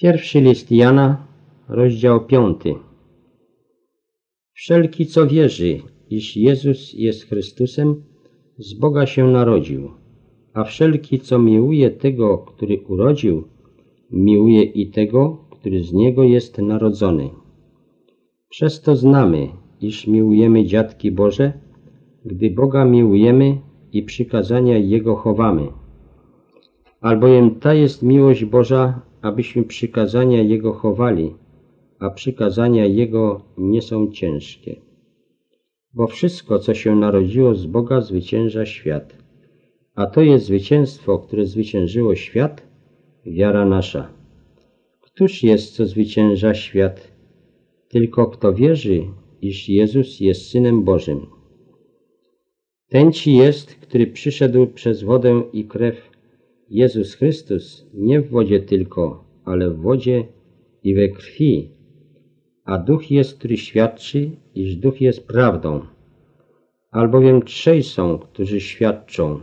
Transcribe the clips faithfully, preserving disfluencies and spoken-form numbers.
Pierwszy list Jana, rozdział piąty. Wszelki, co wierzy, iż Jezus jest Chrystusem, z Boga się narodził, a wszelki, co miłuje tego, który urodził, miłuje i tego, który z Niego jest narodzony. Przez to znamy, iż miłujemy dziatki Boże, gdy Boga miłujemy i przykazania Jego chowamy. Albowiem ta jest miłość Boża, abyśmy przykazania Jego chowali, a przykazania Jego nie są ciężkie. Bo wszystko, co się narodziło z Boga, zwycięża świat. A to jest zwycięstwo, które zwyciężyło świat, wiara nasza. Któż jest, co zwycięża świat? Tylko kto wierzy, iż Jezus jest Synem Bożym. Ten ci jest, który przyszedł przez wodę i krew, Jezus Chrystus, nie w wodzie tylko, ale w wodzie i we krwi. A Duch jest, który świadczy, iż Duch jest prawdą. Albowiem trzej są, którzy świadczą.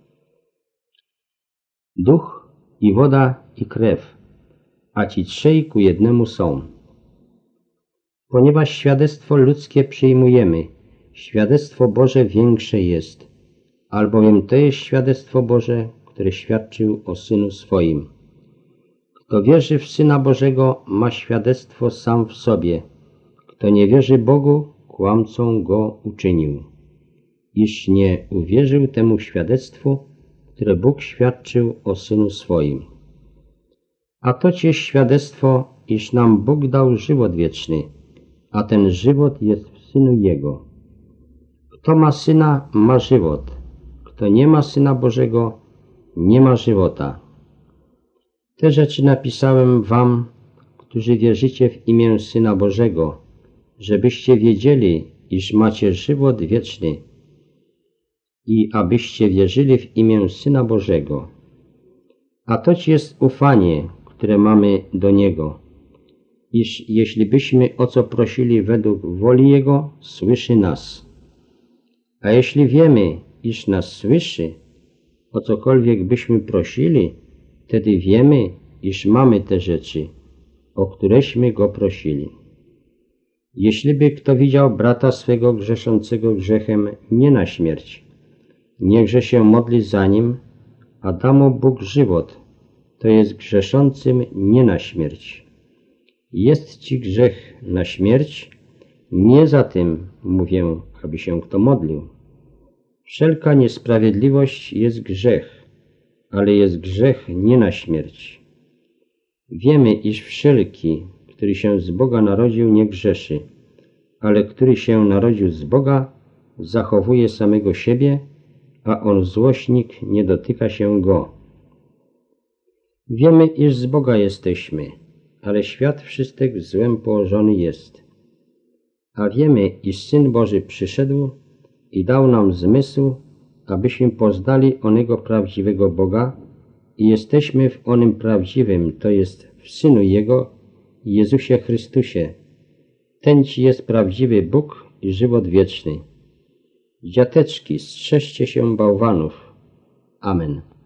Duch i woda i krew, a ci trzej ku jednemu są. Ponieważ świadectwo ludzkie przyjmujemy, świadectwo Boże większe jest, albowiem to jest świadectwo Boże, które świadczył o Synu swoim. Kto wierzy w Syna Bożego, ma świadectwo sam w sobie. Kto nie wierzy Bogu, kłamcą go uczynił, iż nie uwierzył temu świadectwu, które Bóg świadczył o Synu swoim. A to jest świadectwo, iż nam Bóg dał żywot wieczny, a ten żywot jest w Synu Jego. Kto ma Syna, ma żywot. Kto nie ma Syna Bożego, nie ma żywota. Te rzeczy napisałem wam, którzy wierzycie w imię Syna Bożego, żebyście wiedzieli, iż macie żywot wieczny i abyście wierzyli w imię Syna Bożego. A to jest ufanie, które mamy do Niego, iż jeśli byśmy o co prosili według woli Jego, słyszy nas. A jeśli wiemy, iż nas słyszy, o cokolwiek byśmy prosili, wtedy wiemy, iż mamy te rzeczy, o któreśmy Go prosili. Jeśli by kto widział brata swego grzeszącego grzechem nie na śmierć, niechże się modli za nim, a da mu Bóg żywot, to jest grzeszącym nie na śmierć. Jest ci grzech na śmierć? Nie za tym mówię, aby się kto modlił. Wszelka niesprawiedliwość jest grzech, ale jest grzech nie na śmierć. Wiemy, iż wszelki, który się z Boga narodził, nie grzeszy, ale który się narodził z Boga, zachowuje samego siebie, a on złośnik nie dotyka się go. Wiemy, iż z Boga jesteśmy, ale świat wszystek w złem położony jest. A wiemy, iż Syn Boży przyszedł i dał nam zmysł, abyśmy poznali onego prawdziwego Boga i jesteśmy w onym prawdziwym, to jest w Synu Jego, Jezusie Chrystusie. Ten ci jest prawdziwy Bóg i żywot wieczny. Dziateczki, strzeżcie się bałwanów. Amen.